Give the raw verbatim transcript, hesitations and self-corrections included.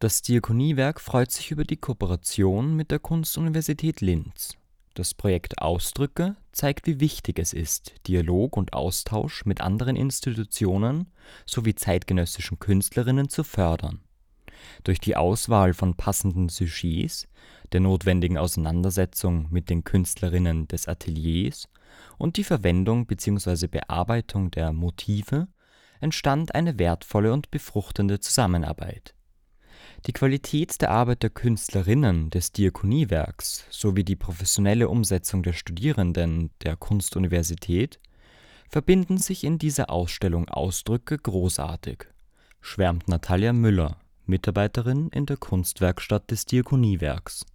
Das Diakoniewerk freut sich über die Kooperation mit der Kunstuniversität Linz. Das Projekt Ausdrücke zeigt, wie wichtig es ist, Dialog und Austausch mit anderen Institutionen sowie zeitgenössischen Künstlerinnen zu fördern. Durch die Auswahl von passenden Sujets, der notwendigen Auseinandersetzung mit den Künstlerinnen des Ateliers und die Verwendung bzw. Bearbeitung der Motive entstand eine wertvolle und befruchtende Zusammenarbeit. Die Qualität der Arbeit der Künstlerinnen des Diakoniewerks sowie die professionelle Umsetzung der Studierenden der Kunstuniversität verbinden sich in dieser Ausstellung Ausdrücke großartig, schwärmt Natalia Müller, Mitarbeiterin in der Kunstwerkstatt des Diakoniewerks